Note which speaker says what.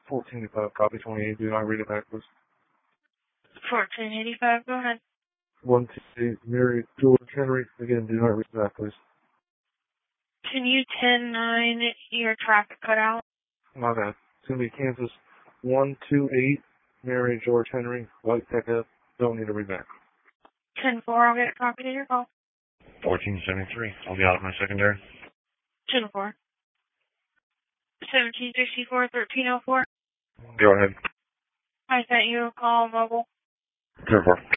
Speaker 1: 1485, copy 28. Do not read it backwards.
Speaker 2: 1485, go ahead.
Speaker 1: 128, Mary George Henry. Again, do not read it back, please.
Speaker 2: Can you 10-9 your traffic cutout?
Speaker 1: My bad. It's going to be Kansas 128, Mary George Henry, white pickup. Don't need to read back.
Speaker 2: 10-4, I'll get a copy to your call.
Speaker 3: 1473, I'll be out of my secondary.
Speaker 2: 10-4. 1764, 1304.
Speaker 3: Go ahead.
Speaker 2: I sent you a call mobile.
Speaker 3: 10-4.